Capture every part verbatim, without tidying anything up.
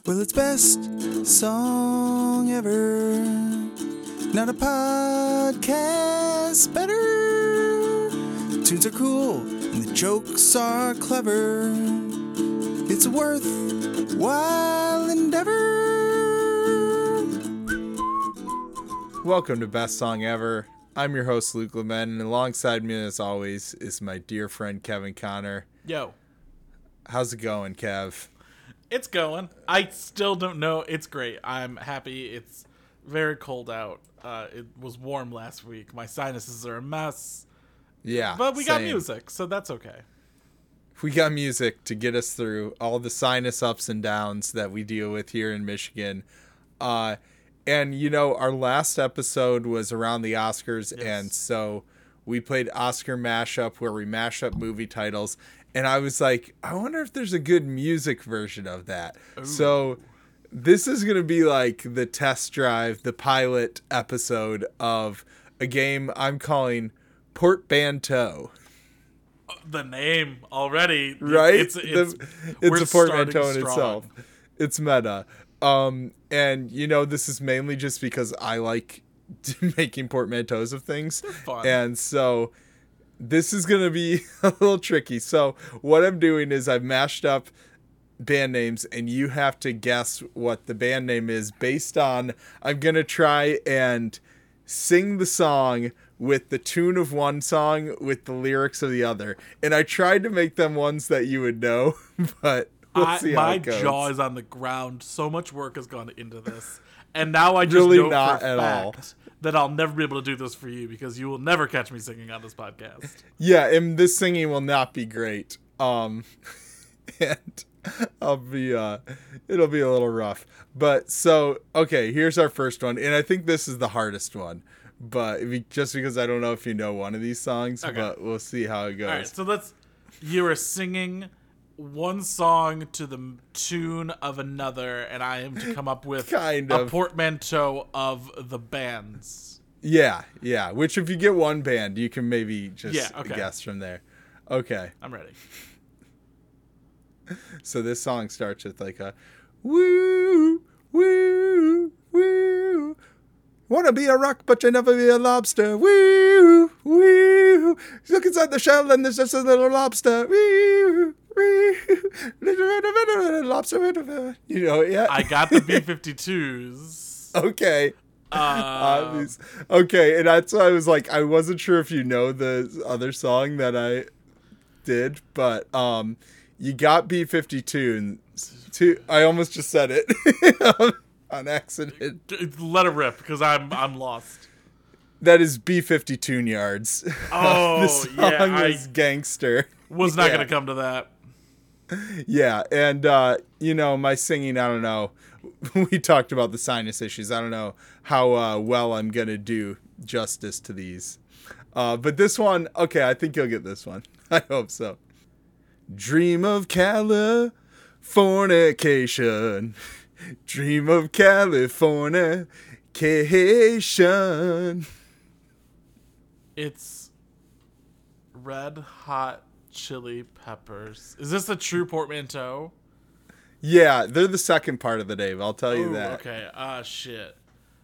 Well, it's best song ever. Not a podcast better. The tunes are cool and the jokes are clever. It's a worthwhile endeavor. Welcome to Best Song Ever. I'm your host, Luke Lament, and alongside me, as always, is my dear friend, Kevin Connor. Yo. How's it going, Kev? It's going. I still don't know. It's great. I'm happy. It's very cold out. Uh, it was warm last week. My sinuses are a mess. Yeah, But we same. got music, so that's okay. We got music to get us through all the sinus ups and downs that we deal with here in Michigan. Uh, and, you know, our last episode was around the Oscars, Yes. and so we played Oscar Mashup, where we mash up movie titles. And I was like, I wonder if there's a good music version of that. Ooh. So this is going to be like the test drive, the pilot episode of a game I'm calling Portmanteau. The name already. Right? It's, it's, The- we're it's a portmanteau in starting itself. strong. It's meta. Um, and, you know, this is mainly just because I like making portmanteaus of things. Fun. And so this is going to be a little tricky. So what I'm doing is I've mashed up band names, and you have to guess what the band name is based on, I'm going to try and sing the song with the tune of one song with the lyrics of the other. And I tried to make them ones that you would know, but we'll I, see how my it goes. jaw is on the ground. So much work has gone into this. And now I just Really know not for a at fact all. that I'll never be able to do this for you because you will never catch me singing on this podcast. Yeah, and this singing will not be great. Um, and I'll be, uh, it'll be a little rough. But so, okay, here's our first one. And I think this is the hardest one. But if you, just because I don't know if you know one of these songs, Okay. but we'll see how it goes. All right, so let's. You are singing one song to the tune of another, and I am to come up with Kind a of. portmanteau of the bands. Yeah, yeah. Which if you get one band, you can maybe just Yeah, okay. guess from there. Okay. I'm ready. So this song starts with like a woo, woo, woo. Wanna be a rock, but you never be a lobster. Woo, woo. Look inside the shell, and there's just a little lobster. Woo, woo. Lobster. You know it yet? I got the B fifty-twos. Okay. Um, Obvious. Okay, and that's why I was like, I wasn't sure if you know the other song that I did, but um, you got B fifty-two, and two, I almost just said it on accident. let it rip because I'm I'm lost. That is B fifty-two yards. Oh, the song yeah, I- is Gangster. Was not Yeah. gonna come to that. Yeah, and uh, you know, my singing, I don't know. We talked about the sinus issues. I don't know how uh, well I'm gonna do justice to these. Uh, but this one, okay, I think you'll get this one. I hope so. Dream of Californication. Dream of Californication. It's Red Hot Chili Peppers. Is this a true portmanteau? Yeah, they're the second part of the name. I'll tell you Ooh, that. okay. Ah, shit.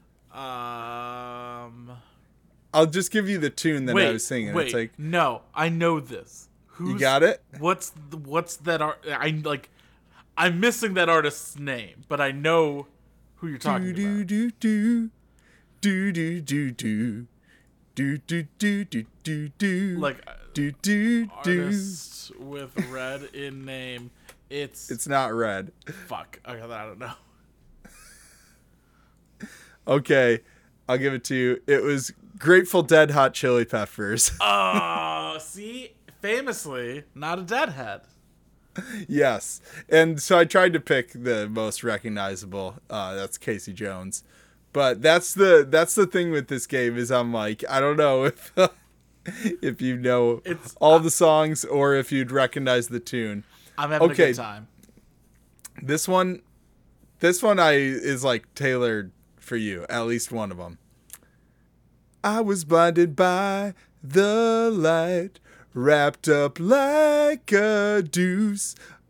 Um. I'll just give you the tune that wait, I was singing. wait. It's like, No, I know this. Who's, you got it? What's the, what's that art? I like. I'm missing that artist's name, but I know who you're talking do, about. do, do, do, do, do, do, do, do, do, do, do, do, Like do, do, do. artist with red in name. It's It's not red. fuck. Okay, I don't know. Okay, I'll give it to you. It was Grateful Dead Hot Chili Peppers. Oh, see, famously not a deadhead. Yes. And so I tried to pick the most recognizable. Uh, that's Casey Jones. But that's the that's the thing with this game is I'm like, I don't know if if you know It's- all the songs or if you'd recognize the tune. I'm having Okay. a good time. This one this one I is like tailored for you, at least one of them. I was blinded by the light, wrapped up like a deuce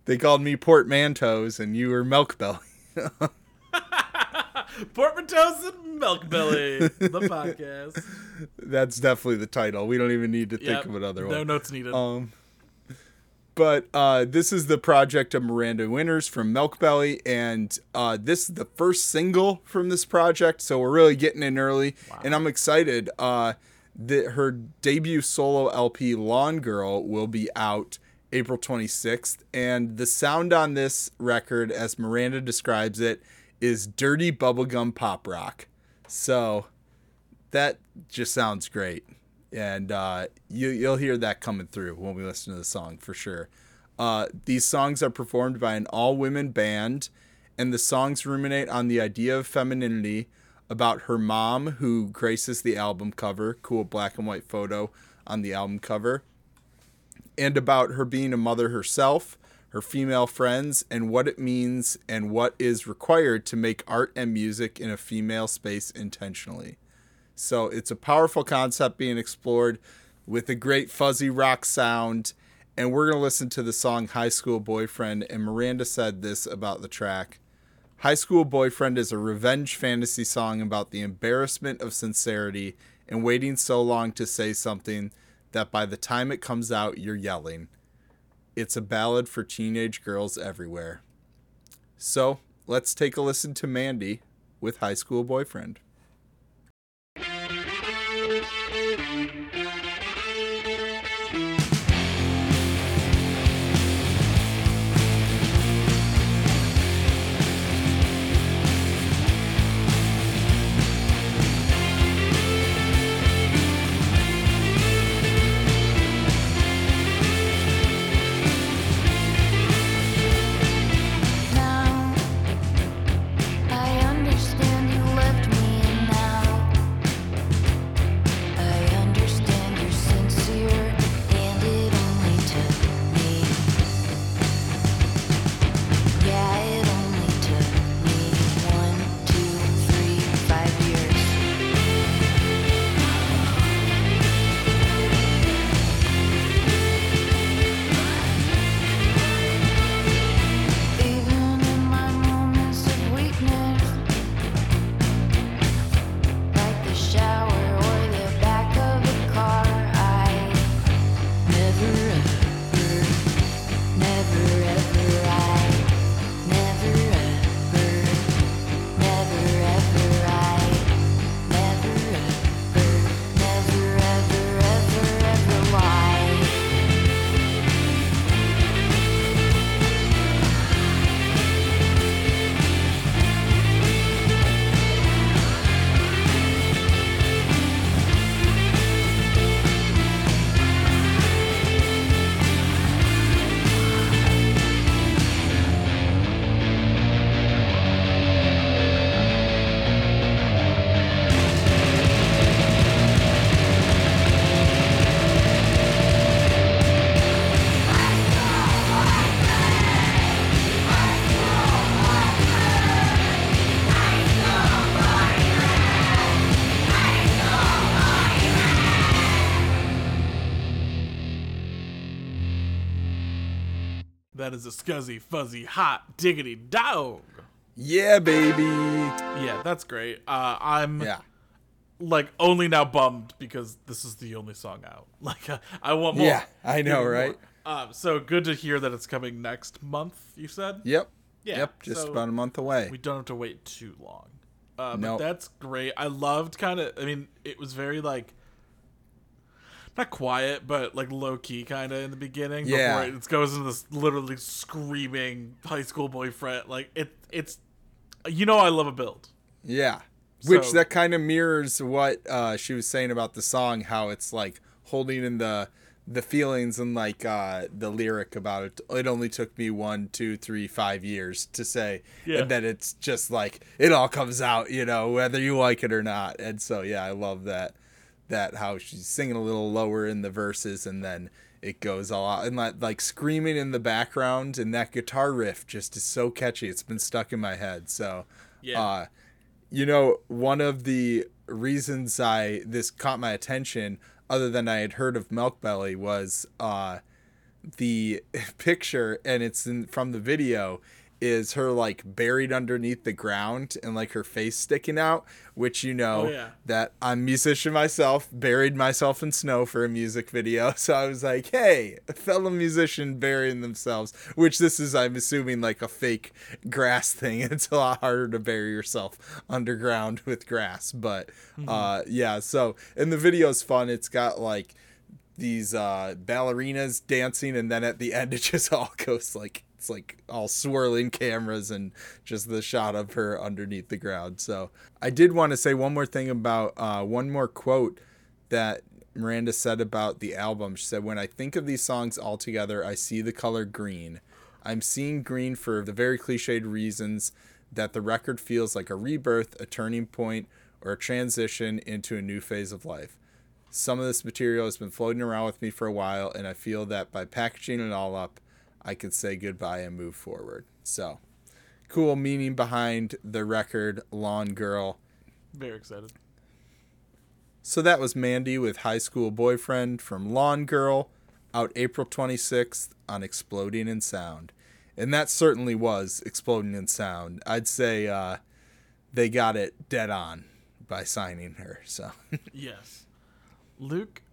They called me Portmanteaus, and you were Milk Belly. Portmanteaus and Milk Belly, the podcast. That's definitely the title. We don't even need to think Yep. of another No one. notes needed. Um, but uh, this is the project of Miranda Winters from Milk Belly, and uh, this is the first single from this project, so we're really getting in early, Wow. and I'm excited. Uh, that her debut solo L P, Lawn Girl, will be out April twenty-sixth, and the sound on this record, as Miranda describes it, is dirty bubblegum pop rock. So that just sounds great. And uh, you, you'll hear that coming through when we listen to the song for sure. Uh, these songs are performed by an all-women band, and the songs ruminate on the idea of femininity, about her mom, who graces the album cover, cool black and white photo on the album cover, and about her being a mother herself, her female friends, and what it means and what is required to make art and music in a female space intentionally. So it's a powerful concept being explored with a great fuzzy rock sound. And we're going to listen to the song High School Boyfriend. And Miranda said this about the track. High School Boyfriend is a revenge fantasy song about the embarrassment of sincerity and waiting so long to say something that by the time it comes out, you're yelling. It's a ballad for teenage girls everywhere. So let's take a listen to Mandy with High School Boyfriend. Now I understand you left me, and now I understand you're sincere, and it only took me. Yeah, it only took me one, two, three, five years. Even in my moments of weakness, like the shower or the back of a car, I never ever, never ever, I never ever, never ever, I never ever, never ever, ever, ever lie. That is a scuzzy, fuzzy, hot, diggity dog. Yeah, baby. Yeah, that's great. Uh, I'm Yeah. like only now bummed because this is the only song out. Like uh, I want more. Yeah, I know, Give me more. right? Um, so good to hear that it's coming next month. You said. Yep. Yeah, Yep. Just so about a month away. We don't have to wait too long. Uh, but Nope. that's great. I loved kind of. I mean, it was very like. Not quiet, but like low key kind of in the beginning. Yeah. Before it goes into this literally screaming high school boyfriend. Like it, it's, you know, I love a build. Yeah. Which So- that kind of mirrors what uh, she was saying about the song, how it's like holding in the the feelings and like uh, the lyric about it. It only took me one, two, three, five years to say, Yeah. and then it's just like it all comes out, you know, whether you like it or not. And so yeah, I love that. That how she's singing a little lower in the verses and then it goes all out and like, like screaming in the background, and that guitar riff just is so catchy. It's been stuck in my head. So Yeah. uh you know, one of the reasons I this caught my attention, other than I had heard of Milk Belly, was uh the picture, and it's in, from the video, is her like buried underneath the ground and like her face sticking out, which you know Oh, yeah. that I'm a musician myself, buried myself in snow for a music video. So I was like, hey, a fellow musician burying themselves, which this is, I'm assuming, like a fake grass thing. It's a lot harder to bury yourself underground with grass. But Mm-hmm. uh, yeah, so, and the video's fun. It's got like these uh, ballerinas dancing, and then at the end it just all goes like, it's like all swirling cameras and just the shot of her underneath the ground. So I did want to say one more thing about uh, one more quote that Miranda said about the album. She said, when I think of these songs all together, I see the color green. I'm seeing green for the very cliched reasons that the record feels like a rebirth, a turning point, or a transition into a new phase of life. Some of this material has been floating around with me for a while, and I feel that by packaging it all up, I could say goodbye and move forward. So, cool meaning behind the record Lawn Girl. Very excited. So that was Mandy with High School Boyfriend from Lawn Girl, out April twenty-sixth on Exploding in Sound. And that certainly was Exploding in Sound. I'd say uh, they got it dead on by signing her. So Yes. Luke,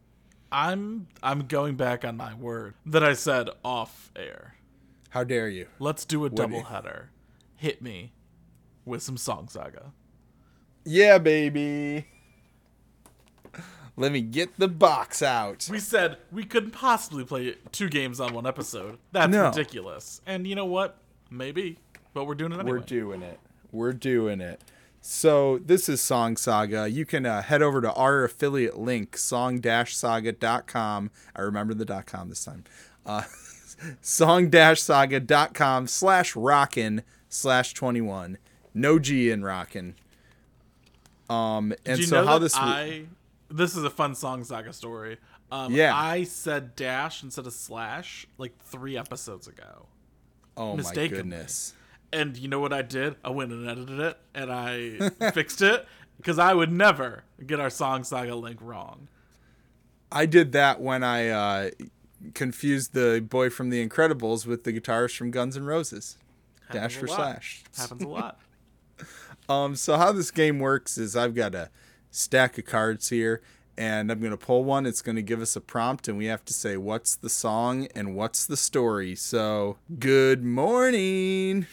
I'm I'm going back on my word that I said off air. how dare you? Let's do a do you- doubleheader. Hit me with some Song Saga. Yeah, baby. Let me get the box out. We said we couldn't possibly play two games on one episode. That's No. ridiculous. And you know what? Maybe, but we're doing it anyway. We're doing it. We're doing it. So this is Song Saga. You can uh, head over to our affiliate link, song saga dot com. I remember the .com this time. Uh, song saga dot com slash rockin slash twenty-one. No G in rockin. Um, and Did you so know how that this... I this is a fun Song Saga story. Um, Yeah. I said dash instead of slash like three episodes ago. oh, my mistakenly. goodness. And you know what I did? I went and edited it, and I fixed it, because I would never get our Song Saga link wrong. I did that when I uh, confused the boy from The Incredibles with the guitarist from Guns N' Roses. Happens Dash a for lot. slash. Happens a lot. Um, so how this game works is I've got a stack of cards here, and I'm going to pull one. It's going to give us a prompt, and we have to say what's the song and what's the story. So, good morning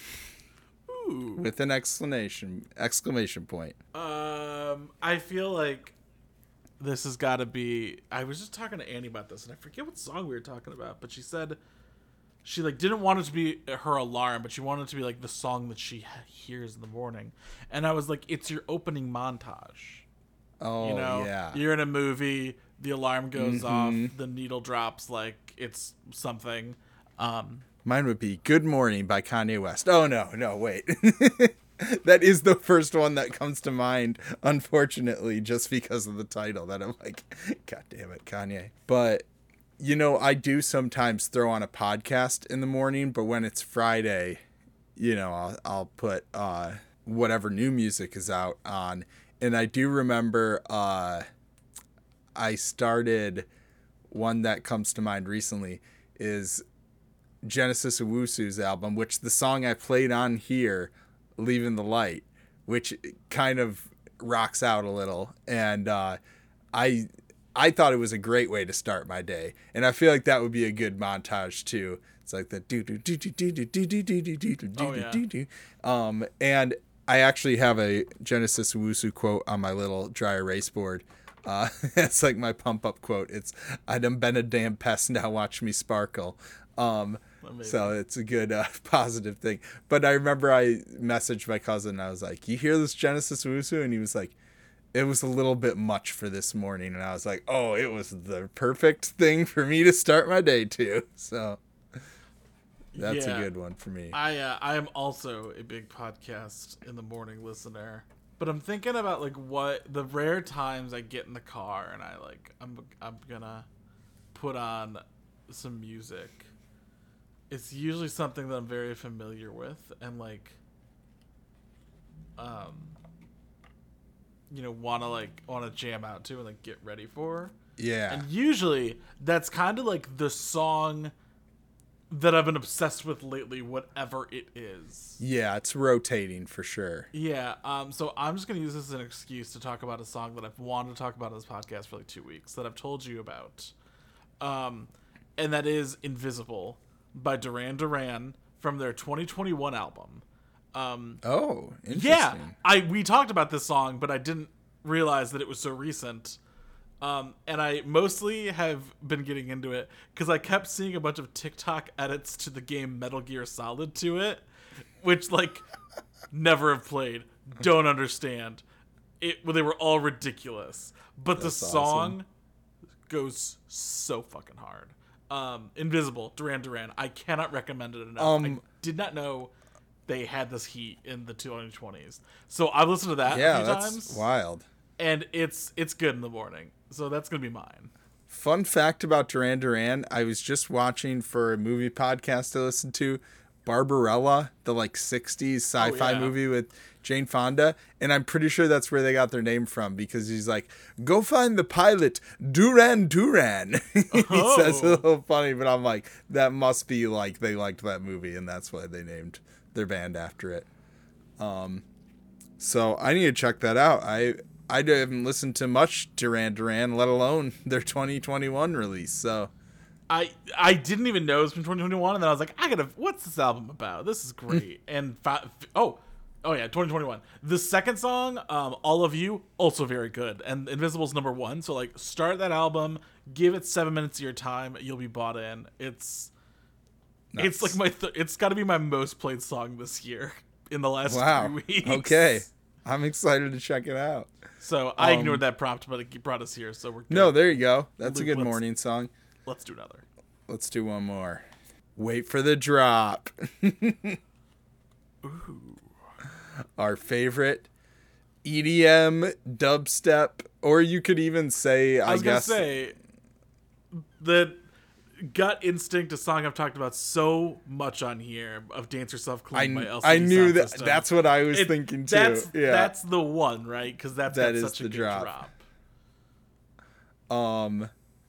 Ooh. with an exclamation exclamation point. Um, I feel like this has got to be. I was just talking to Annie about this, and I forget what song we were talking about, but she said she like didn't want it to be her alarm, but she wanted it to be like the song that she hears in the morning. And I was like, it's your opening montage. Oh, You know, yeah. you're in a movie, the alarm goes off, the needle drops like it's something. Um, Mine would be Good Morning by Kanye West. Oh, no, no, wait. That is the first one that comes to mind, unfortunately, just because of the title that I'm like, God damn it, Kanye. But, you know, I do sometimes throw on a podcast in the morning, but when it's Friday, you know, I'll, I'll put uh, whatever new music is out on. And I do remember uh, I started, one that comes to mind recently is Genesis Owusu's album, which the song I played on here, Leaving the Light, which kind of rocks out a little. And uh, I I thought it was a great way to start my day. And I feel like that would be a good montage too. It's like the do do do do do do do do do do do do do do. Um, and I actually have a Genesis Owusu quote on my little dry erase board. Uh, it's like my pump up quote. It's "I done been a damn pest, now watch me sparkle." Um, so it's a good uh, positive thing. But I remember I messaged my cousin. And I was like, "You hear this Genesis Owusu?" And he was like, "It was a little bit much for this morning." And I was like, "Oh, it was the perfect thing for me to start my day to." So that's Yeah. a good one for me. I uh, I am also a big podcast in the morning listener, but I'm thinking about like what the rare times I get in the car and I like I'm I'm gonna put on some music. It's usually something that I'm very familiar with and like um you know want to like want to jam out to and like get ready for. Yeah. And usually that's kind of like the song that I've been obsessed with lately, whatever it is. Yeah, it's rotating for sure. Yeah, um, so I'm just going to use this as an excuse to talk about a song that I've wanted to talk about on this podcast for like two weeks, that I've told you about. Um, and that is Invisible by Duran Duran from their twenty twenty-one album. Um, Oh, interesting. yeah, I we talked about this song, but I didn't realize that it was so recent. Um, and I mostly have been getting into it because I kept seeing a bunch of TikTok edits to the game Metal Gear Solid to it, which, like, never have played, don't understand. It, well, they were all ridiculous. But That's the song awesome. goes so fucking hard. Um, Invisible, Duran Duran. I cannot recommend it enough. Um, I did not know they had this heat in the twenty twenties. So I've listened to that Yeah, a few that's times. wild. And it's it's good in the morning. So that's going to be mine. Fun fact about Duran Duran, I was just watching for a movie podcast I listened to, Barbarella, the like sixties sci-fi yeah. movie with Jane Fonda, and I'm pretty sure that's where they got their name from, because he's like, go find the pilot, Duran Duran. he Oh. says a little funny, but I'm like, that must be like they liked that movie, and that's why they named their band after it. Um, so I need to check that out. I I haven't listened to much Duran Duran, let alone their twenty twenty-one release. So I I didn't even know it was from twenty twenty-one, and then I was like, I gotta, what's this album about? This is great. and fi- oh, oh yeah, twenty twenty-one. The second song, um, All of You, also very good. And Invisible's number one. So like, start that album, give it seven minutes of your time, you'll be bought in. It's Nice. it's like my th- it's got to be my most played song this year in the last wow. three weeks. Okay. I'm excited to check it out. So I Um, ignored that prompt, but it brought us here. So we're good. No, there you go. That's a Luke, good let's- morning song. Let's do another. Let's do one more. Wait for the drop. Ooh. Our favorite E D M, dubstep, or you could even say, I, I was guess. gonna say the Gut Instinct, a song I've talked about so much on here, of Dance Yourself Clean I, by L C D I knew Sound that. System. That's what I was It- thinking too. That's yeah. that's the one, right? Because that's That got is such a the good drop. drop. Um.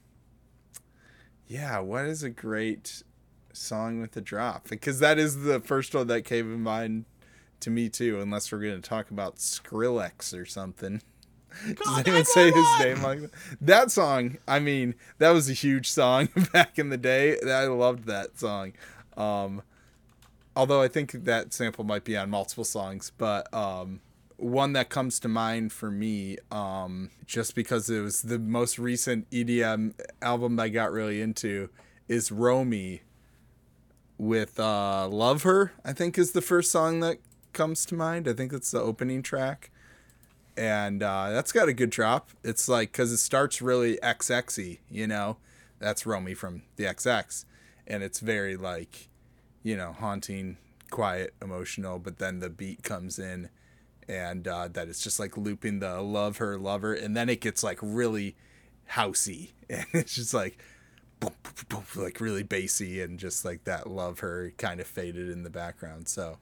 Yeah, what is a great song with a drop? Because that is the first one that came in mind to me too. Unless we're going to talk about Skrillex or something. Does God, anyone say his nine one one! name like that? That song, I mean, that was a huge song back in the day. I loved that song. Um, although I think that sample might be on multiple songs, but um, one that comes to mind for me, um, just because it was the most recent E D M album I got really into, is Romy with uh, Love Her, I think is the first song that comes to mind. I think it's the opening track. And uh, that's got a good drop. It's like, because it starts really X X-y, you know? That's Romy from the X X. And it's very, like, you know, haunting, quiet, emotional. But then the beat comes in, and uh, that it's just, like, looping the love her, love her. And then it gets, like, really housey. And it's just, like, boom, boom, boom, boom, like, really bassy. And just, like, that love her kind of faded in the background. So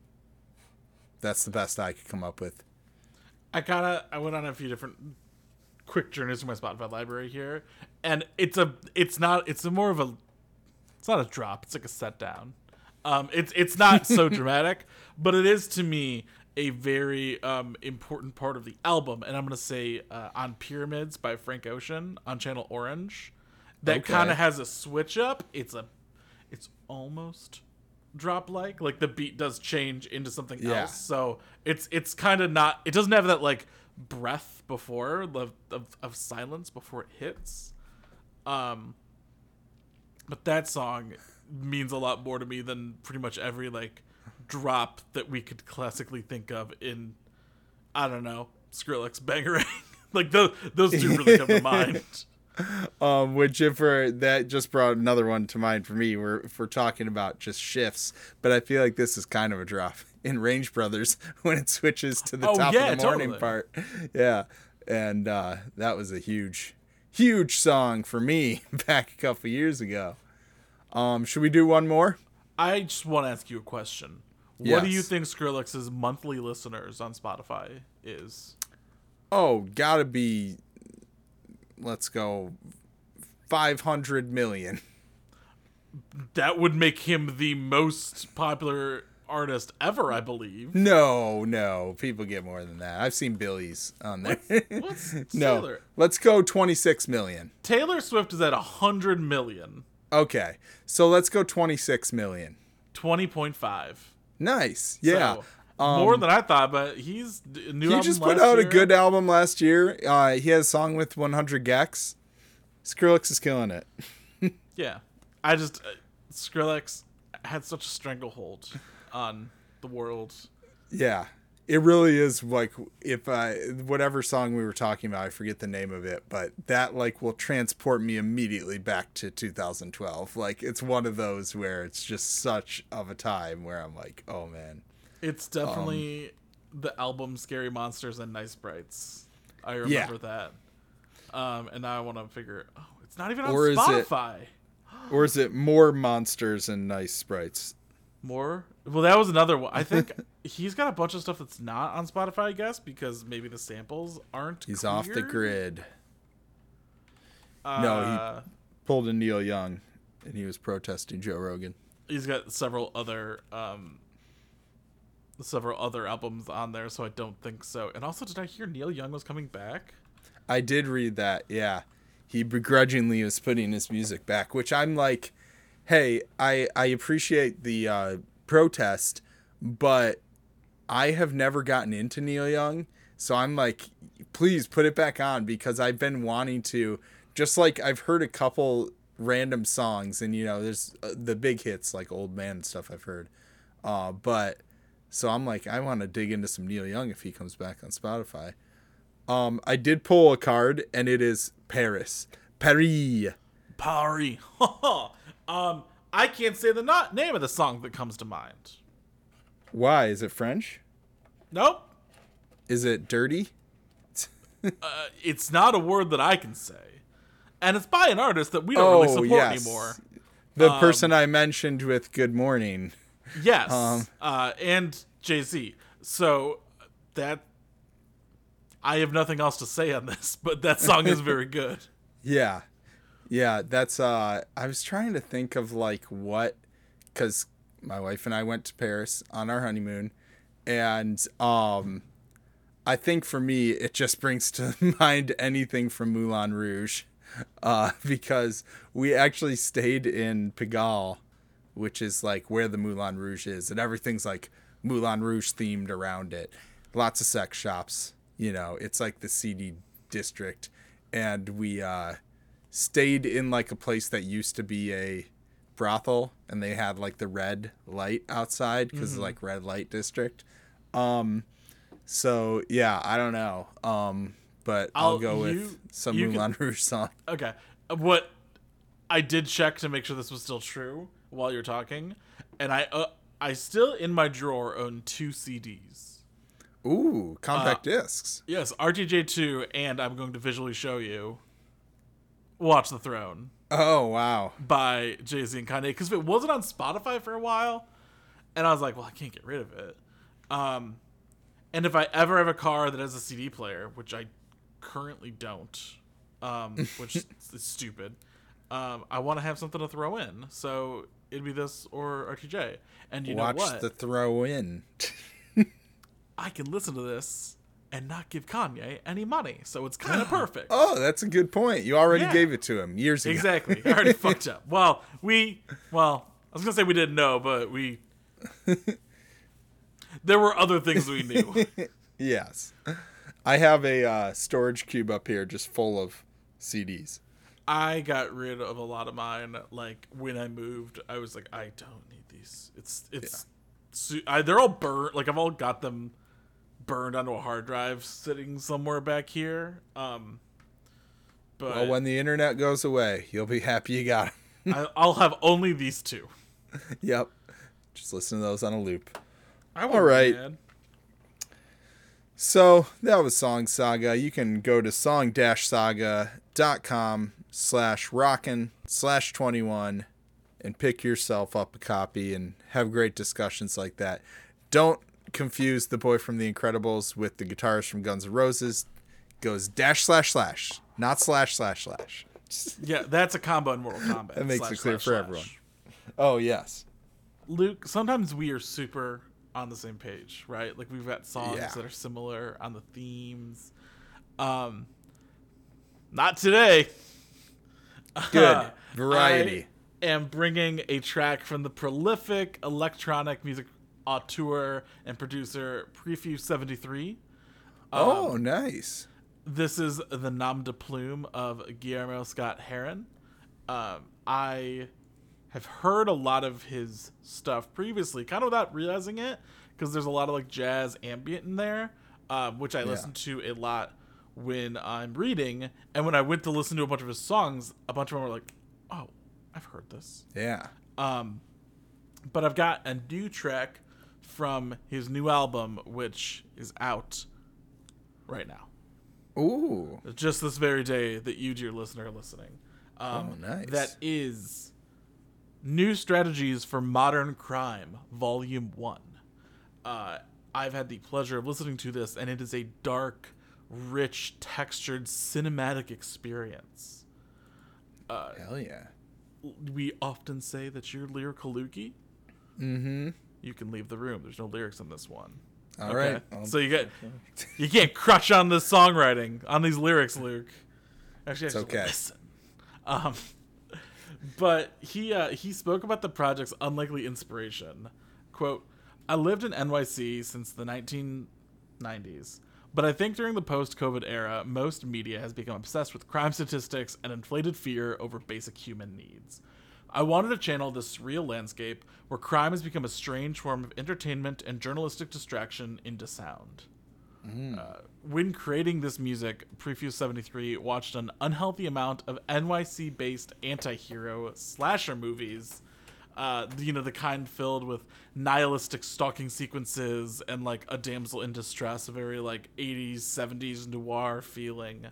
that's the best I could come up with. I kind of I went on a few different quick journeys through my Spotify library here, and it's a it's not it's a more of a it's not a drop, it's like a set down. Um, it's it's not so dramatic, but it is to me a very um, important part of the album, and I'm gonna say uh, on Pyramids by Frank Ocean on Channel Orange, that Okay. kind of has a switch up. It's a it's almost drop like like the beat does change into something Yeah. else, so it's it's kind of not, it doesn't have that like breath before of, of of silence before it hits, um but that song means a lot more to me than pretty much every like drop that we could classically think of in, I don't know, Skrillex, Bangarang. Like those those two really come to mind. Um, which if we're, that just brought another one to mind for me. We're if we're talking about just shifts, but I feel like this is kind of a drop in Range Brothers when it switches to the Oh, top yeah, of the morning totally. part. Yeah, and uh, that was a huge, huge song for me back a couple years ago. Um, should we do one more? I just want to ask you a question. What do you Yes. think Skrillex's monthly listeners on Spotify is? Oh, gotta be let's go five hundred million. That would make him the most popular artist ever, I believe. No, no, people get more than that. I've seen Billy's on there. What's No, Taylor? let's go twenty-six million. Taylor Swift is at one hundred million. Okay, so let's go twenty-six million. twenty point five. Nice, yeah. So, Um, more than I thought, but he's a new he album just put last out a year. good album last year. Uh, he has a song with one hundred Gex. Skrillex is killing it. Yeah. I just uh, Skrillex had such a stranglehold on the world. Yeah, it really is. Like, if I whatever song we were talking about, I forget the name of it, but that like will transport me immediately back to two thousand twelve. Like, it's one of those where it's just such of a time where I'm like, oh man. It's definitely um, the album Scary Monsters and Nice Sprites. I remember Yeah. that. Um, and now I want to figure, oh, it's not even on Or is it- Spotify. Or is it more monsters and nice sprites? More? Well, that was another one. I think he's got a bunch of stuff that's not on Spotify, I guess, because maybe the samples aren't He's clear. off the grid. Uh, No, he pulled a Neil Young, and he was protesting Joe Rogan. He's got several other um, several other albums on there, so I don't think so. And also, did I hear Neil Young was coming back? I did read that, yeah. He begrudgingly was putting his music back, which I'm like, hey, I, I appreciate the uh, protest, but I have never gotten into Neil Young. So I'm like, please put it back on, because I've been wanting to, just like I've heard a couple random songs, and, you know, there's uh, the big hits like Old Man and stuff I've heard. Uh, but so I'm like, I want to dig into some Neil Young if he comes back on Spotify. Um, I did pull a card, and it is Paris. Paris. Paris. um, I can't say the not name of the song that comes to mind. Why? Is it French? Nope. Is it dirty? Uh, it's not a word that I can say. And it's by an artist that we don't really support anymore. The Um, person I mentioned with Good Morning. Yes. Um, uh, and Jay-Z. So that I have nothing else to say on this, but that song is very good. Yeah. Yeah, that's, uh, I was trying to think of, like, what, because my wife and I went to Paris on our honeymoon, and, um, I think for me, it just brings to mind anything from Moulin Rouge, uh, because we actually stayed in Pigalle, which is, like, where the Moulin Rouge is, and everything's, like, Moulin Rouge themed around it. Lots of sex shops, you know, it's like the seedy district, and we, uh, stayed in like a place that used to be a brothel, and they had like the red light outside because mm-hmm. like red light district. Um, so yeah, I don't know. Um, but I'll, I'll go you, with some Moulin can, Rouge song. Okay. What I did check to make sure this was still true while you're talking, and I, uh, I still in my drawer own two C Ds. Ooh, compact uh, discs. Yes, R T J two, and I'm going to visually show you Watch the Throne. Oh, wow. By Jay-Z and Kanye. Because if it wasn't on Spotify for a while, and I was like, well, I can't get rid of it. Um, and if I ever have a car that has a C D player, which I currently don't, um, which is stupid, um, I want to have something to throw in. So it'd be this or R T J. And you Watch know what? the throw in. I can listen to this and not give Kanye any money. So it's kind of perfect. Oh, that's a good point. You already yeah. gave it to him years ago. Exactly. I already fucked up. Well, we, well, I was going to say we didn't know, but we, there were other things we knew. Yes. I have a uh, storage cube up here just full of C Ds. I got rid of a lot of mine. Like when I moved, I was like, I don't need these. It's, it's, yeah. I, they're all burnt. Like I've all got them burned onto a hard drive sitting somewhere back here. Um, but well, when the internet goes away, you'll be happy you got them. I, I'll have only these two. Yep. Just listen to those on a loop. I All right. Mad. So that was Song Saga. You can go to song dash saga dot com slash rockin slash 21 and pick yourself up a copy and have great discussions like that. Don't confuse the boy from The Incredibles with the guitarist from Guns N' Roses. Goes dash slash slash not slash slash slash. Yeah, that's a combo in Mortal Kombat. That makes Slash, it clear slash, for slash. everyone. Oh yes. Luke, sometimes we are super on the same page, right? Like we've got songs Yeah. that are similar on the themes. Um, not today. Good variety. I am bringing a track from the prolific electronic music auteur and producer Prefuse seventy-three. Oh, nice. This is the nom de plume of Guillermo Scott Heron. Um, I have heard a lot of his stuff previously, kind of without realizing it, because there's a lot of like jazz ambient in there, um, which I Yeah. listen to a lot when I'm reading. And when I went to listen to a bunch of his songs, a bunch of them were like, "Oh, I've heard this." Yeah. Um, but I've got a new track from his new album, which is out right now. Ooh. Just this very day that you, dear listener, are listening. Um, Oh, nice. That is New Strategies for Modern Crime, Volume one. Uh, I've had the pleasure of listening to this, and it is a dark, rich, textured, cinematic experience. Uh, Hell yeah. we often say that you're lyrical Lukey. Mm-hmm. You can leave the room. There's no lyrics in this one. All right. I'll- So you get you can't crush on this songwriting, on these lyrics, Luke. Actually, It's I just okay. listen. Um, but he uh, he spoke about the project's unlikely inspiration. Quote, "I lived in N Y C since the nineteen nineties, but I think during the post-COVID era, most media has become obsessed with crime statistics and inflated fear over basic human needs. I wanted to channel this surreal landscape where crime has become a strange form of entertainment and journalistic distraction into sound. Uh, when creating this music, Prefuse seventy-three watched an unhealthy amount of N Y C-based anti-hero slasher movies, uh, you know, the kind filled with nihilistic stalking sequences and, like, a damsel in distress, a very, like, eighties, seventies noir feeling.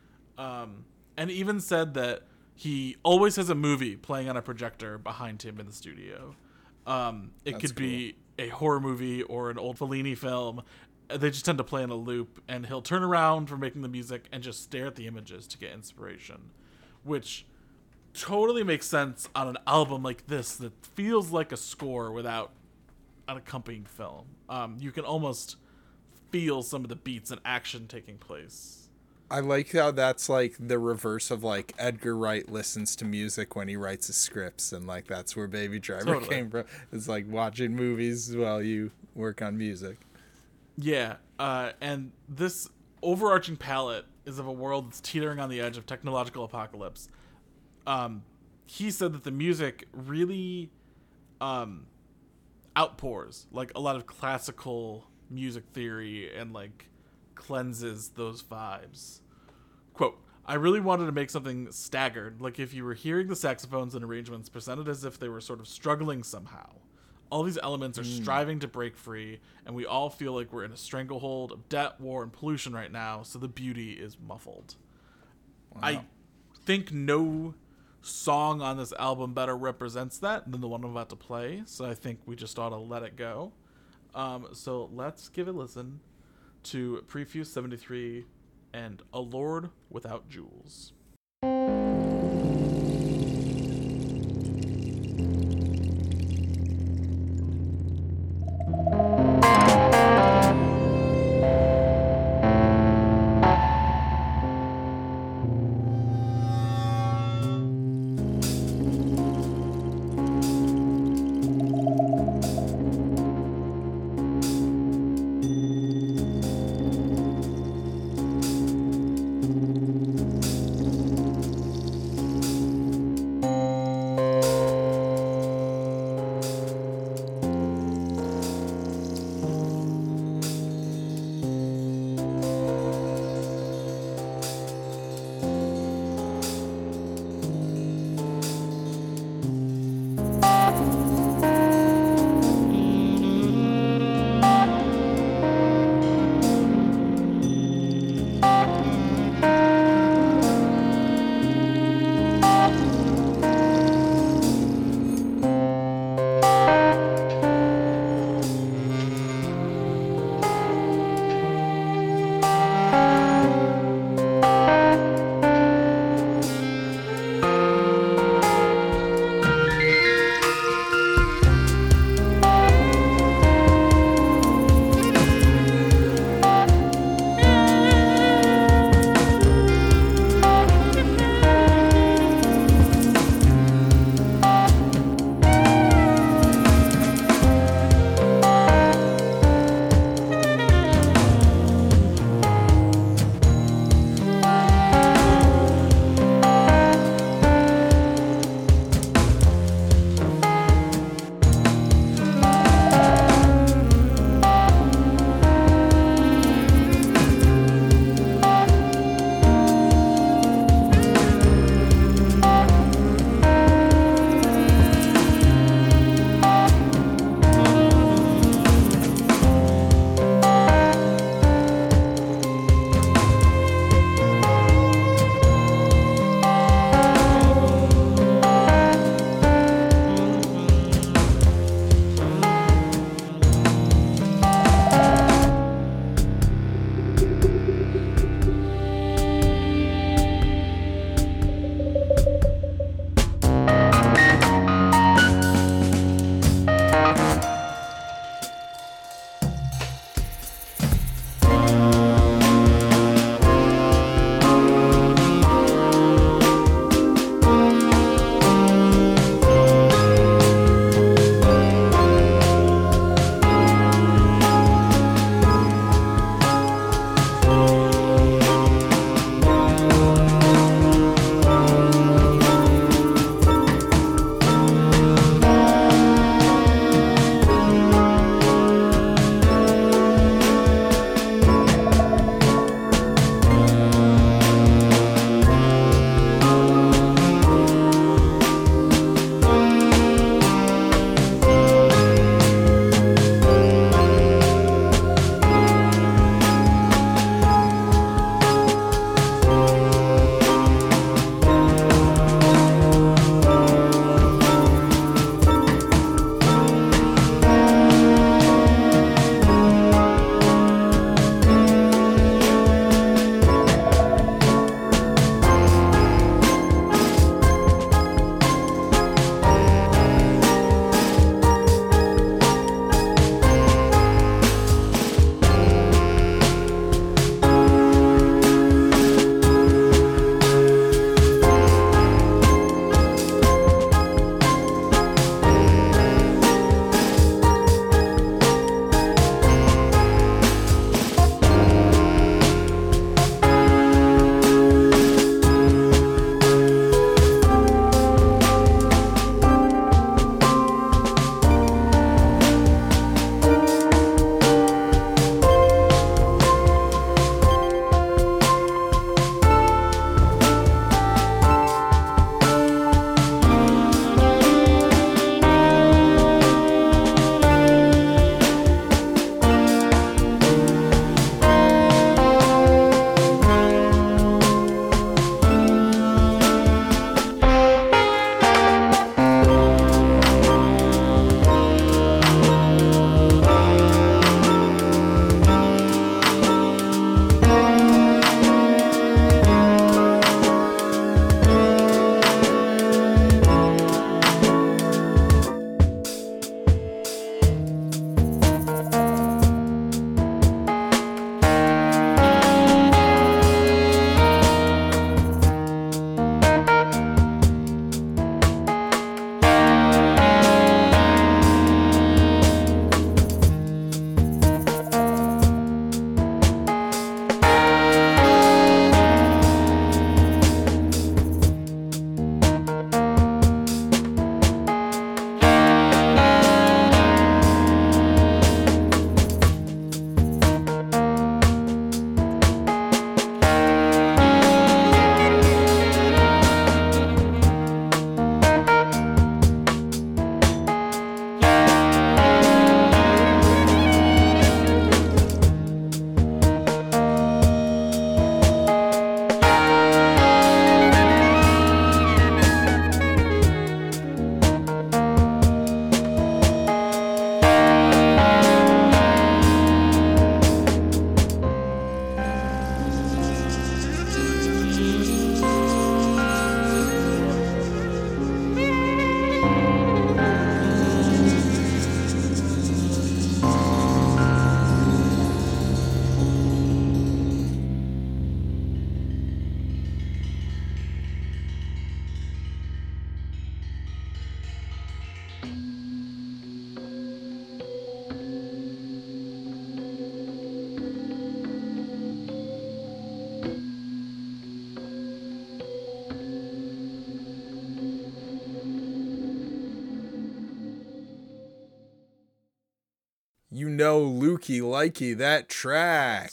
Um, and even said that he always has a movie playing on a projector behind him in the studio. Um, it That's could be a horror movie or an old Fellini film. They just tend to play in a loop, and he'll turn around from making the music and just stare at the images to get inspiration, which totally makes sense on an album like this that feels like a score without an accompanying film. Um, you can almost feel some of the beats and action taking place. I like how that's like the reverse of like Edgar Wright listens to music when he writes his scripts, and like that's where Baby Driver Totally. came from. It's like watching movies while you work on music. Yeah, uh, and this overarching palette is of a world that's teetering on the edge of technological apocalypse. Um, he said that the music really um, outpours like a lot of classical music theory and like cleanses those vibes. Quote, "I really wanted to make something staggered, like if you were hearing the saxophones and arrangements presented as if they were sort of struggling somehow. All these elements are striving to break free, and we all feel like we're in a stranglehold of debt, war, and pollution right now, so the beauty is muffled." I think no song on this album better represents that than the one I'm about to play, so I think we just ought to let it go. Um, so let's give a listen to Prefuse seventy-three and A Lord Without Jewels. no, Lukey, likey, that track.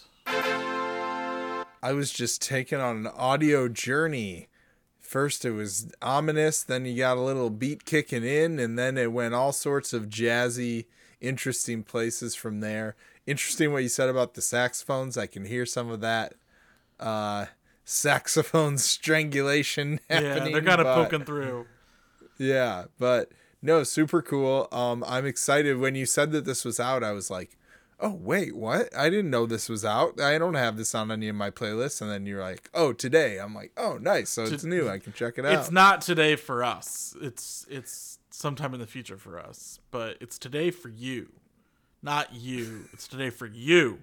I was just taken on an audio journey. First it was ominous, then you got a little beat kicking in, and then it went all sorts of jazzy, interesting places from there. Interesting what you said about the saxophones. I can hear some of that uh, saxophone strangulation happening. Yeah, they're kind of but, poking through. Yeah, but no, super cool. Um, I'm excited. When you said that this was out, I was like, oh, wait, what? I didn't know this was out. I don't have this on any of my playlists. And then you're like, oh, today. I'm like, oh, nice. So it's new. I can check it out. It's not today for us. It's it's sometime in the future for us. But it's today for you. Not you. It's today for you.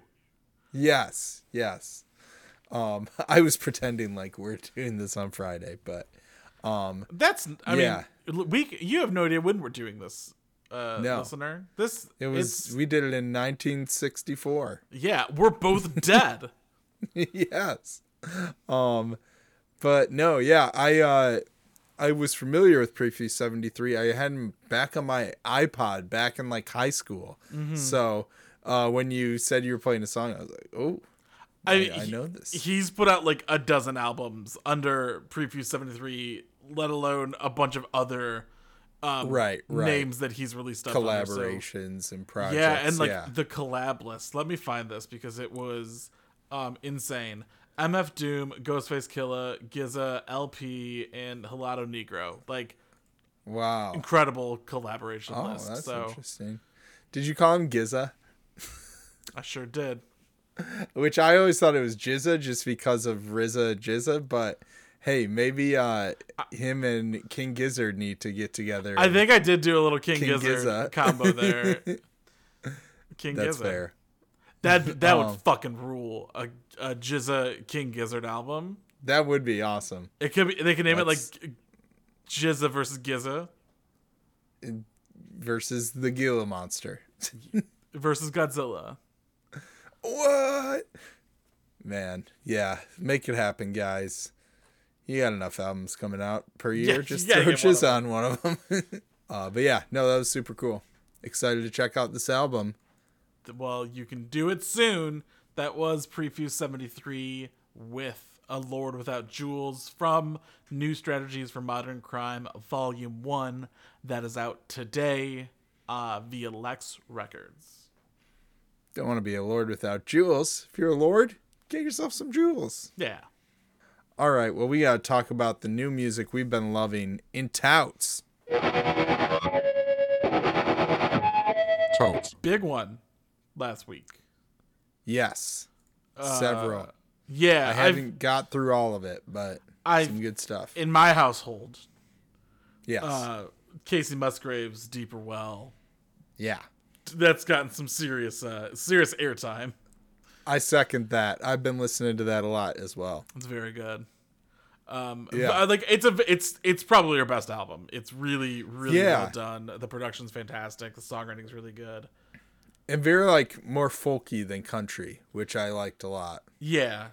Yes. Yes. Um, I was pretending like we're doing this on Friday, but um, that's, I yeah. mean, we, you have no idea when we're doing this. Uh, no. listener, this it was we did it in nineteen sixty-four. Yeah, we're both dead. Yes. Um, but no, yeah, I uh, I was familiar with Prefuse seventy-three. I had him back on my iPod back in like high school. Mm-hmm. So uh, when you said you were playing a song, I was like, oh, I, I, I know this. He's put out like a dozen albums under Prefuse seventy-three, let alone a bunch of other. Um, right, right. names that he's released stuff collaborations under, so. and projects. Yeah, and like yeah. the collab list. Let me find this because it was um, insane. M F Doom, Ghostface Killah, Giza, L P, and Helado Negro. Like, wow, incredible collaboration oh, list. That's so interesting. Did you call him Giza? I sure did. Which I always thought it was Jizza just because of R Z A Jizza, but. Hey, maybe uh, him and King Gizzard need to get together. I think I did do a little King, King Gizzard Gizza. combo there. King That's Gizzard. fair. That that um, would fucking rule a, a Jizza King Gizzard album. That would be awesome. It could be. They could name That's... it like Jizza versus Giza versus the Gila monster versus Godzilla. What? Man, yeah, make it happen, guys. You got enough albums coming out per year. Yeah, Just throw Jizz on one of them. uh, but yeah, no, that was super cool. Excited to check out this album. Well, you can do it soon. That was Prefuse seventy-three with A Lord Without Jewels from New Strategies for Modern Crime, Volume one. That is out today uh, via Lex Records. Don't want to be a lord without jewels. If you're a lord, get yourself some jewels. Yeah. All right, well, we got to talk about the new music we've been loving in Touts. Touts. Big one last week. Yes. Uh, Several. Yeah. I haven't I've, got through all of it, but I've, some good stuff. In my household, Yes. uh, Casey Musgrave's Deeper Well. Yeah. That's gotten some serious, uh, serious airtime. I second that. I've been listening to that a lot as well. It's very good. Um, Yeah. like it's a, it's, it's probably her best album. It's really, really Yeah. well done. The production's fantastic. The songwriting's really good. And very, like, more folky than country, which I liked a lot. Yeah.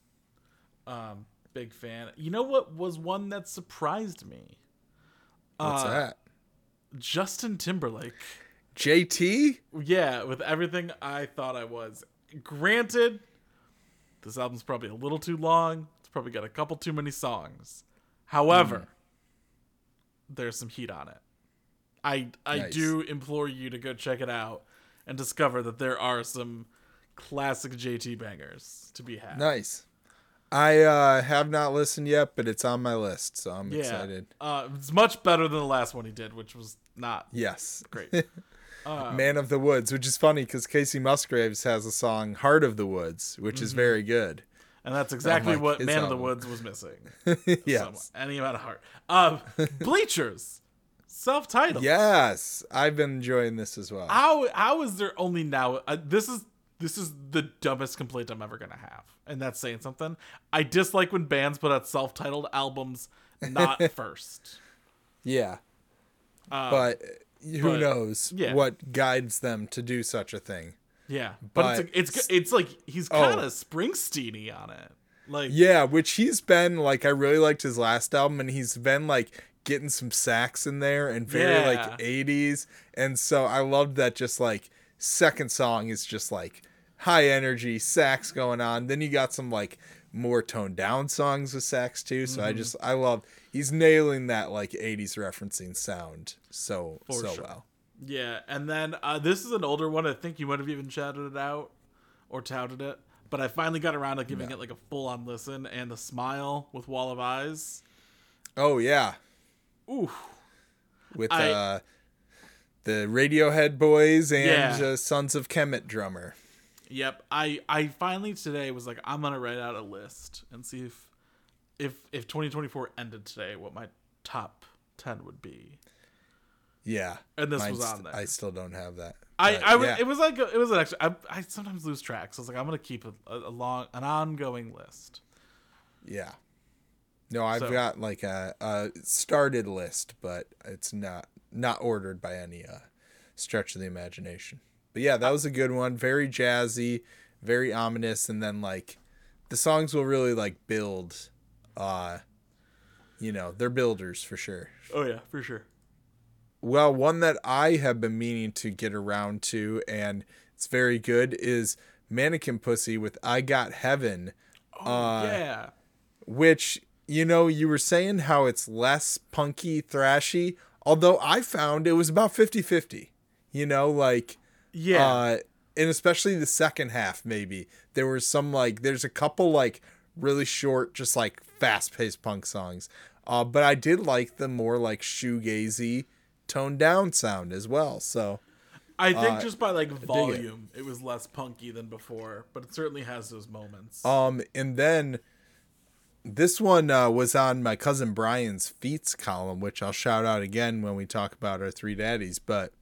Um, big fan. You know what was one that surprised me? What's Uh, that? Justin Timberlake. J T? Yeah, with everything I thought I was. Granted, this album's probably a little too long. It's probably got a couple too many songs. However, mm. there's some heat on it. I I Nice. do implore you to go check it out and discover that there are some classic J T bangers to be had. Nice. I uh, have not listened yet, but it's on my list, so I'm Yeah. excited. Uh, it's much better than the last one he did, which was not Yes. great. Uh, Man of the Woods, which is funny because Casey Musgraves has a song, Heart of the Woods, which Mm-hmm. is very good. and that's exactly like what his Man of album. the Woods was missing. Yes. Some, any amount of heart. Uh, Bleachers. Self-titled. Yes. I've been enjoying this as well. How how is there only now? Uh, this is this is the dumbest complaint I'm ever gonna have, and that's saying something. I dislike when bands put out self-titled albums not first. Yeah. Um, But who but, knows yeah. what guides them to do such a thing. yeah, but, but- it's it's it's like he's Oh. kind of Springsteen-y on it. Like Yeah, which he's been like, I really liked his last album, and he's been like getting some sax in there and very Yeah. like eighties. And so I loved that, just like second song is just like high energy sax going on. Then you got some like more toned down songs with sax too. So mm-hmm. I just I love he's nailing that like eighties referencing sound so For so sure. well. Yeah, and then uh, this is an older one. I think you might have even shouted it out or touted it, but I finally got around to giving no. it like a full on listen. And The Smile with Wall of Eyes. Oh yeah, ooh, with I, uh, the Radiohead boys and yeah. uh, Sons of Kemet drummer. Yep, I I finally today was like I'm gonna write out a list and see if if if twenty twenty-four ended today, what my top ten would be. Yeah, and this was on there. I still don't have that. I, I yeah. it was like a, it was an extra. I, I sometimes lose track, so I was like, I'm gonna keep a, a, a long, an ongoing list. Yeah, no, I've so. got like a, a started list, but it's not not ordered by any uh, stretch of the imagination. But yeah, that was a good one. Very jazzy, very ominous, and then like the songs will really like build. Uh, you know, they're builders for sure. Oh yeah, for sure. Well, one that I have been meaning to get around to, and it's very good, is Mannequin Pussy with I Got Heaven. Oh, uh, yeah. Which, you know, you were saying how it's less punky, thrashy, although I found it was about fifty-fifty. You know, like... Yeah. Uh, and especially the second half, maybe. There was some, like... There's a couple, like, really short, just, like, fast-paced punk songs. Uh, but I did like the more, like, shoegazy... toned down sound as well, so I think uh, just by like volume it. it was less punky than before, but it certainly has those moments. Um and then this one uh, was on my cousin Brian's Feats column, which I'll shout out again when we talk about our three daddies, but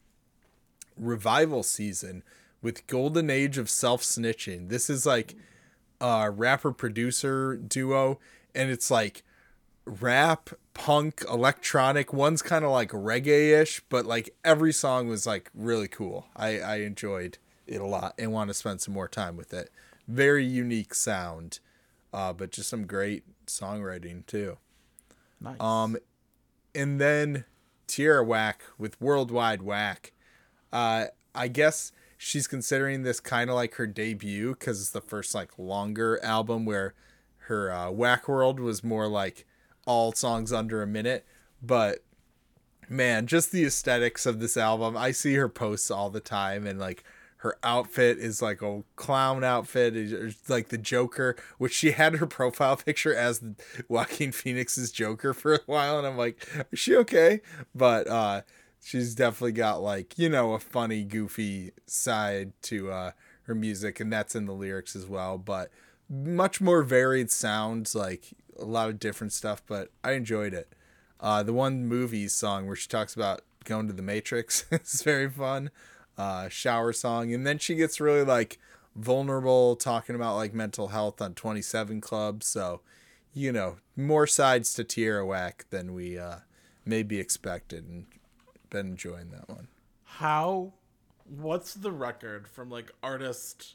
Revival Season with Golden Age of Self-Snitching. This is like a rapper producer duo, and it's like rap, punk, electronic. One's kind of like reggae-ish, but like every song was like really cool. I, I enjoyed it a lot and want to spend some more time with it. Very unique sound, uh, but just some great songwriting too. Nice. Um, and then Tierra Whack with Worldwide Whack. Uh, I guess she's considering this kind of like her debut because it's the first like longer album where her uh, Whack World was more like all songs under a minute, but man, just the aesthetics of this album. I see her posts all the time, and like her outfit is like a clown outfit. It's like the Joker, which she had her profile picture as Joaquin Phoenix's Joker for a while, and I'm like, is she okay? But uh she's definitely got like, you know, a funny, goofy side to uh her music, and that's in the lyrics as well, but much more varied sounds, like a lot of different stuff, but I enjoyed it. Uh, the one Movies song where she talks about going to the Matrix is very fun. Uh, shower song. And then she gets really like vulnerable, talking about like mental health on twenty-seven Club. So, you know, more sides to Tierra Whack than we uh, maybe expected, and been enjoying that one. How, what's the record from like artist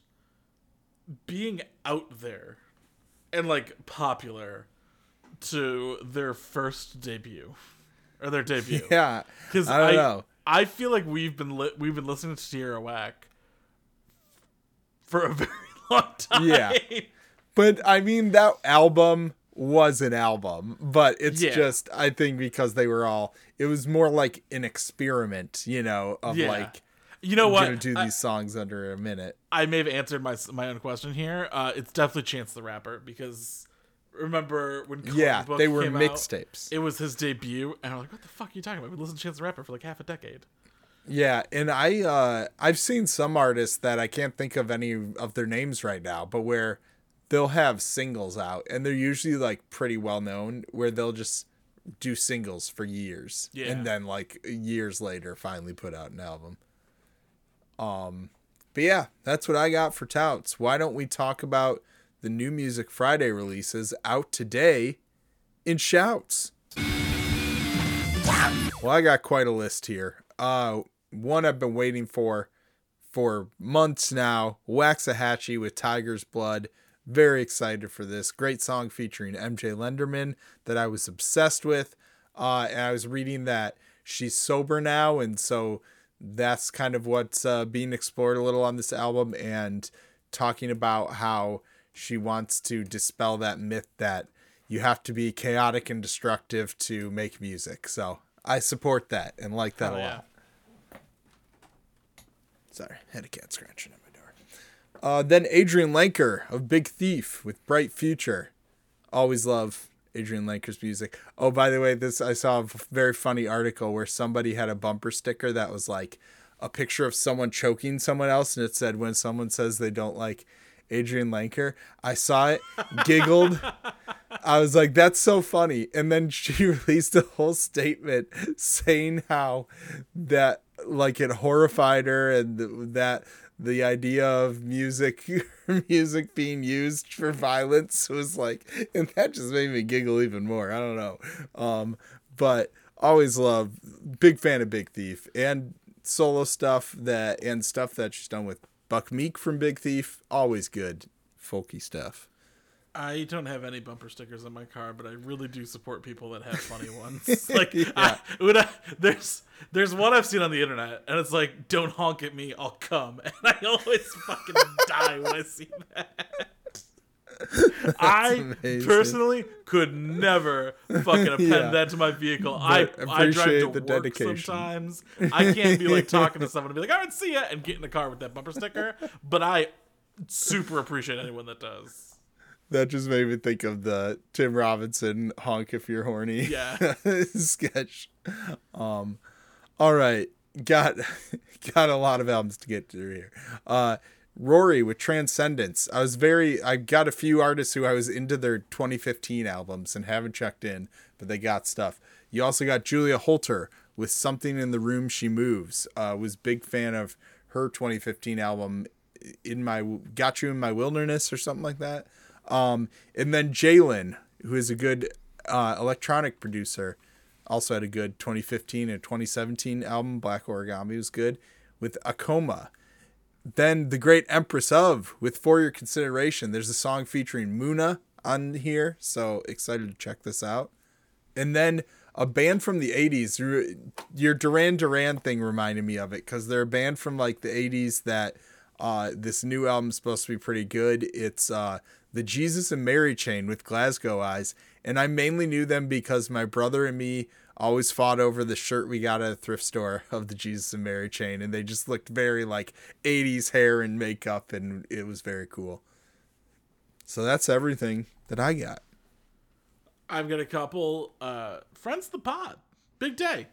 being out there and like popular to their first debut or their debut? Yeah, because I don't I, know. I feel like we've been li- we've been listening to Tierra Whack for a very long time. Yeah, but I mean that album was an album, but it's yeah. just I think because they were all, it was more like an experiment, you know, of yeah. like, you know I'm what, gonna do I, these songs under a minute. I may have answered my my own question here. Uh, it's definitely Chance the Rapper, because remember when Coloring yeah Book they were came mixtapes. It was his debut, and I'm like, what the fuck are you talking about? We listened to Chance the Rapper for like half a decade. Yeah, and I uh, I've seen some artists that I can't think of any of their names right now, but where they'll have singles out, and they're usually like pretty well known, where they'll just do singles for years, yeah. and then like years later finally put out an album. Um, but yeah, that's what I got for touts. Why don't we talk about the New Music Friday releases out today in Shouts? Well, I got quite a list here. Uh, one I've been waiting for for months now, Waxahachie with Tiger's Blood. Very excited for this. Great song featuring M J Lenderman that I was obsessed with. Uh, and I was reading that she's sober now, and so that's kind of what's uh, being explored a little on this album, and talking about how she wants to dispel that myth that you have to be chaotic and destructive to make music. So I support that and like that Oh, a yeah. lot. Sorry, had a cat scratching at my door. Uh, then Adrian Lenker of Big Thief with Bright Future. Always love Adrian Lenker's music. Oh, by the way, this I saw a very funny article where somebody had a bumper sticker that was like a picture of someone choking someone else, and it said, when someone says they don't like Adrian Lenker. I saw it, giggled. I was like, that's so funny. And then she released a whole statement saying how that, like, it horrified her, and th- that the idea of music music being used for violence was like, and that just made me giggle even more. I don't know. Um, but always love, big fan of Big Thief, and solo stuff that, and stuff that she's done with Buck Meek from Big Thief. Always good folky stuff. I don't have any bumper stickers on my car, but I really do support people that have funny ones. Like, Yeah. I, when I, there's there's one I've seen on the internet, and it's like, "Don't honk at me, I'll come," and I always fucking die when I see that. I amazing. personally could never fucking append Yeah. that to my vehicle. I But I drive appreciate to the work dedication. sometimes. I can't be like talking to someone and be like, "All right, see ya," and get in the car with that bumper sticker. But I super appreciate anyone that does. That just made me think of the Tim Robinson honk if you're horny Yeah. sketch. Um, all right. Got, got a lot of albums to get through here. Uh, Rory with Transcendence. I was very, I got a few artists who I was into their twenty fifteen albums and haven't checked in, but they got stuff. You also got Julia Holter with Something in the Room She Moves. Uh, was big fan of her twenty fifteen album, in my, Got You in My Wilderness or something like that. Um, and then Jalen, who is a good uh, electronic producer, also had a good twenty fifteen and twenty seventeen album. Black Origami was good, with Akoma. Then The Great Empress of, with For Your Consideration. There's a song featuring Muna on here, so excited to check this out. And then a band from the eighties. Your Duran Duran thing reminded me of it, because they're a band from like the eighties that uh, this new album's supposed to be pretty good. It's uh, the Jesus and Mary Chain with Glasgow Eyes. And I mainly knew them because my brother and me always fought over the shirt we got at a thrift store of the Jesus and Mary Chain. And they just looked very like eighties hair and makeup, and it was very cool. So that's everything that I got. I've got a couple uh friends of the pod. Big day.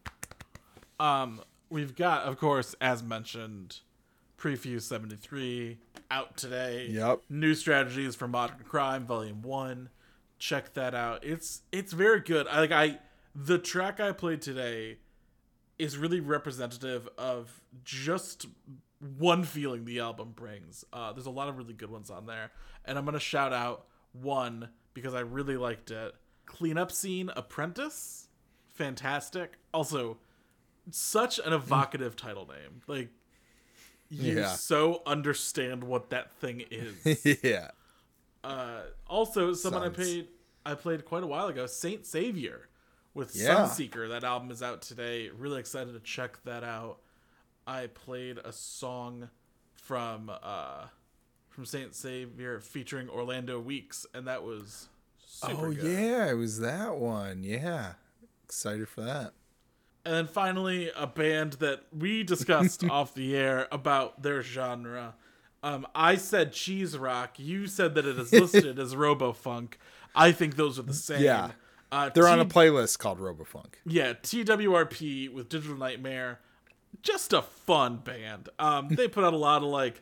Um we've got, of course, as mentioned, Prefuse seventy-three out today. Yep. New Strategies for Modern Crime Volume one. Check that out. It's it's very good. I like I the track I played today is really representative of just one feeling the album brings. Uh there's a lot of really good ones on there, and I'm going to shout out one because I really liked it. Cleanup Scene Apprentice. Fantastic. Also, such an evocative title name. Like, you Yeah. so understand what that thing is. Yeah. Uh, also, someone Sounds- I played I played quite a while ago, Saint Savior with Yeah. Sunseeker. That album is out today. Really excited to check that out. I played a song from uh, from Saint Savior featuring Orlando Weeks, and that was super Oh, good. yeah, it was that one. Yeah. Excited for that. And then finally, a band that we discussed off the air about their genre. Um, I said cheese rock. You said that it is listed as Robofunk. I think those are the same. Yeah. Uh, They're on a T- playlist called Robofunk. Yeah, T W R P with Digital Nightmare. Just a fun band. Um, they put out a lot of like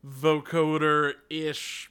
vocoder-ish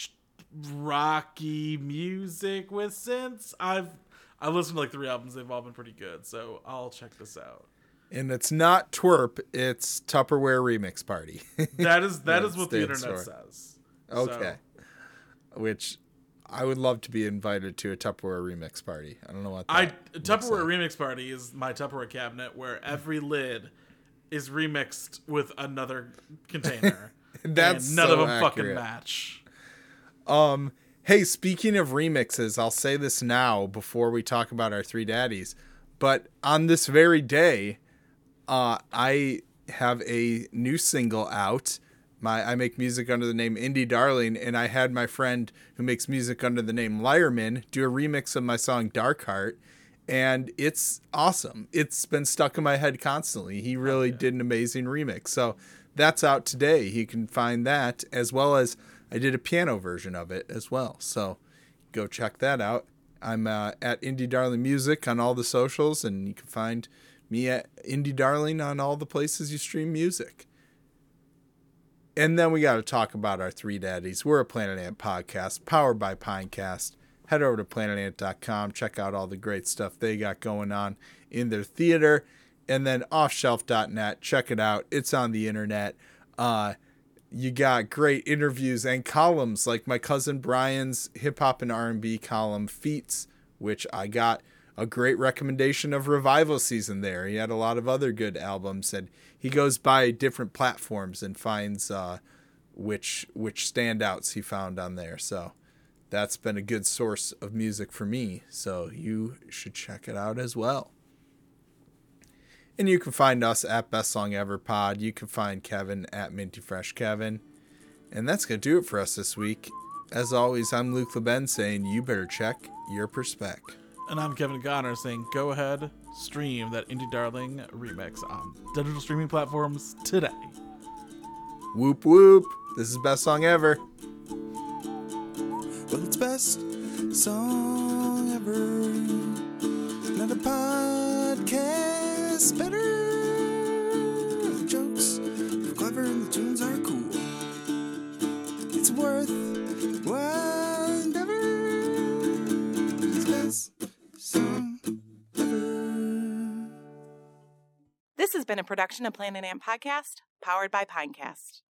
rocky music with synths. I've I listened to like three albums. They've all been pretty good, so I'll check this out. And it's not twerp, it's Tupperware Remix Party. That is that Yeah, is what it the stands internet for. says. Okay. Which I would love to be invited to a Tupperware Remix Party. I don't know what that I looks Tupperware like. Remix Party is my Tupperware cabinet where every lid is remixed with another container. That's and none so of them accurate. fucking match. Um, hey, speaking of remixes, I'll say this now before we talk about our three daddies. But on this very day, uh, I have a new single out. My I make music under the name Indie Darling, and I had my friend who makes music under the name Lyreman do a remix of my song Dark Heart, and it's awesome. It's been stuck in my head constantly. He really yeah. did an amazing remix. So that's out today. You can find that, as well as I did a piano version of it as well. So go check that out. I'm uh, at Indie Darling Music on all the socials, and you can find me at Indie Darling on all the places you stream music. And then we got to talk about our three daddies. We're a Planet Ant podcast powered by Pinecast. Head over to planet ant dot com. Check out all the great stuff they got going on in their theater. And then off shelf dot net. Check it out. It's on the internet. Uh, you got great interviews and columns like my cousin Brian's hip hop and R and B column Feats, which I got a great recommendation of Revival Season there. He had a lot of other good albums, and he goes by different platforms and finds uh, which which standouts he found on there. So that's been a good source of music for me. So you should check it out as well. And you can find us at Best Song Ever Pod. You can find Kevin at Minty Fresh Kevin. And that's going to do it for us this week. As always, I'm Luke LeBen saying you better check your perspec. And I'm Kevin Goner saying go ahead, stream that Indie Darling remix on digital streaming platforms today. Whoop whoop. This is Best Song Ever. Well, it's best song ever. Not a podcast better. The jokes are clever and the tunes are cool. It's worth while endeavor. It's best song ever. This has been a production of Planet Ant Podcast, powered by Pinecast.